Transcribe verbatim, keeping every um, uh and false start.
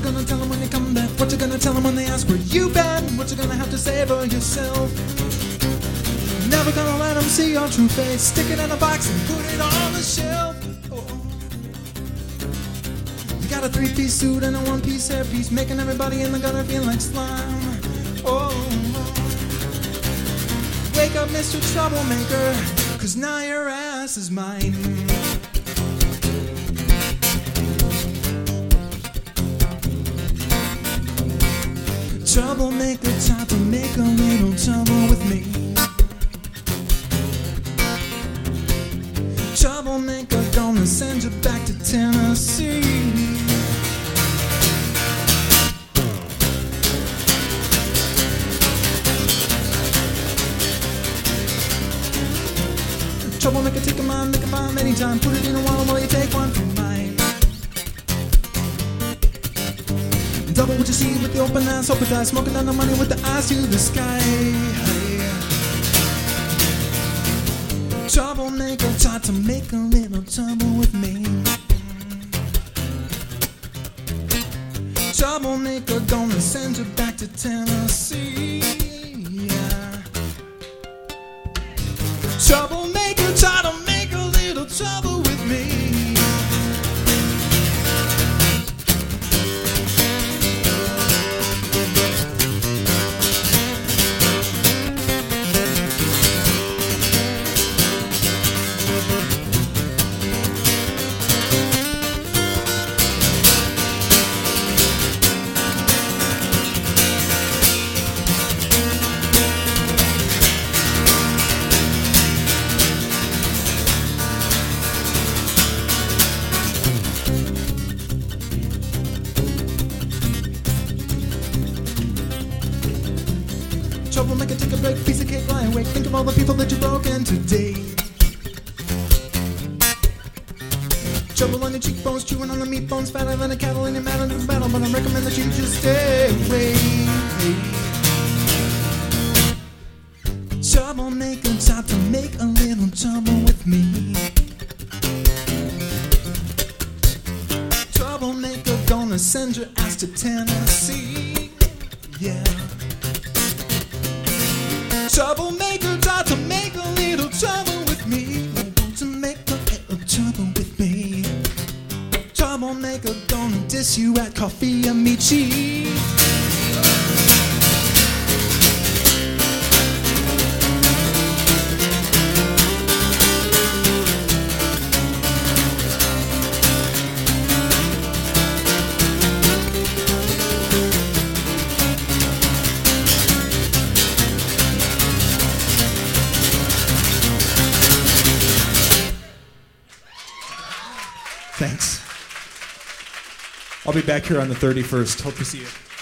you gonna tell them when you come back? What you gonna tell them when they ask where you been? What you gonna have to say for yourself? Never gonna let them see your true face. Stick it in a box and put it on the shelf. Oh. You got a three-piece suit and a one-piece hairpiece, making everybody in the gutter feel like slime. Oh. Wake up, Mister Troublemaker, 'cause now your ass is mine. Troublemaker, time to make a little trouble with me. Troublemaker, gonna send you back to Tennessee. Troublemaker, take a mind, make a bomb anytime. Put it in a wallet while you take one from mine. Double what you see with the open eyes, open eyes, smoking down the money with the eyes to the sky. Troublemaker, try to make a little trouble with me. Troublemaker, gonna send you back to Tennessee. Yeah. Troublemaker, try to make a little trouble with me. Troublemaker, take a break, piece of cake, lie awake. Think of all the people that you've broken today. Trouble on your cheekbones, chewing on the meat bones, fatter than a cattle in your mad under the battle. But I recommend that you just stay away. Troublemaker, try to make a little trouble with me. Troublemaker, gonna send your ass to Tennessee. Yeah. Troublemaker, try to make a little trouble with me. I want to make a little trouble with me. Troublemaker, gonna diss you at Coffee Amici. Thanks. I'll be back here on the thirty-first. Hope to see you.